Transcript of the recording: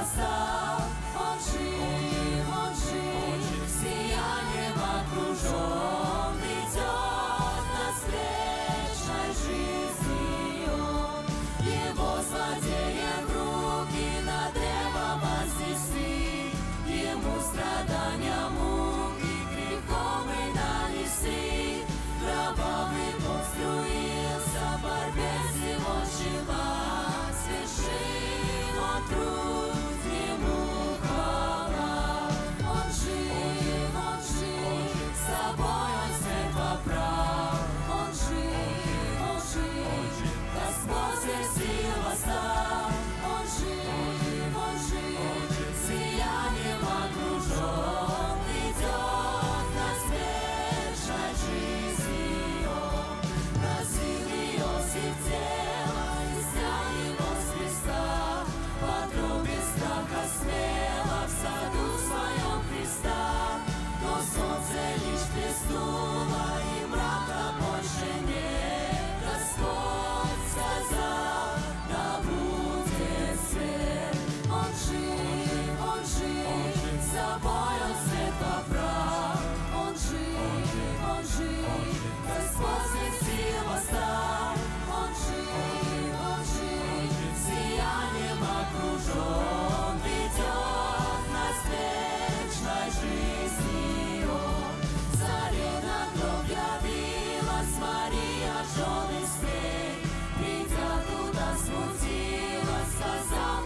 восстал, Он жив, сиянием окружен, ведет нас к вечной жизни Он. Его злодеям руки на древо вознесли, Ему страдания, муки, грехом и нанесли. Кровавый пот струился в борьбе с Его жила, свершил Он труд, Ему хвала. Он жив, с собой Он свет поправ. Он жив, Господь свершил восстал. Он жив, сиянием окружен, ведет нас к вечной жизни Он. Просил Иосиф тело и снял его с креста, в гробе страха смело в саду своем Христа. Но солнце лишь блеснуло, и мрака больше нет. Господь сказал: да будет свет. Он жив, с собой Он свет поправ. Он жив, Господь свершил восстал. Он жив, сиянием окружен, ведет нас к вечной жизни Он. Заре на гроб явилась Мария, жены Свей, придя туда смутилась, сказала: